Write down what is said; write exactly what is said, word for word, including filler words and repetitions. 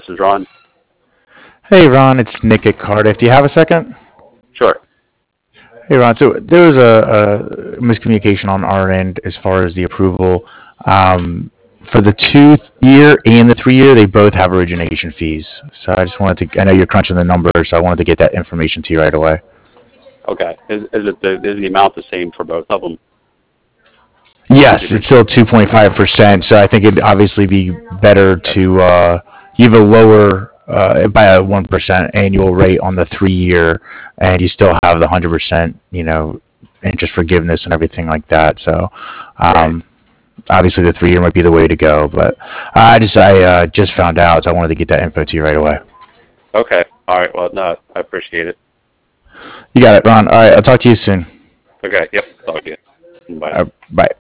is Ron. Hey Ron, it's Nick at Cardiff. Do you have a second? Sure. Hey Ron, so there was a, a miscommunication on our end as far as the approval. Um, for the two year and the three year, they both have origination fees. So I just wanted to, I know you're crunching the numbers, so I wanted to get that information to you right away. Okay. Is, is it the is the amount the same for both of them? Yes, it's still two point five percent, so I think it'd obviously be better to uh, you have a lower uh, by a one percent annual rate on the three year, and you still have the one hundred percent, you know, interest forgiveness and everything like that. So, Right. um, obviously the three year might be the way to go, but I just I uh, just found out, so I wanted to get that info to you right away. Okay. All right. Well, no, I appreciate it. You got it, Ron. All right, I'll talk to you soon. Okay. Yep. Talk to you. Bye. Uh, bye.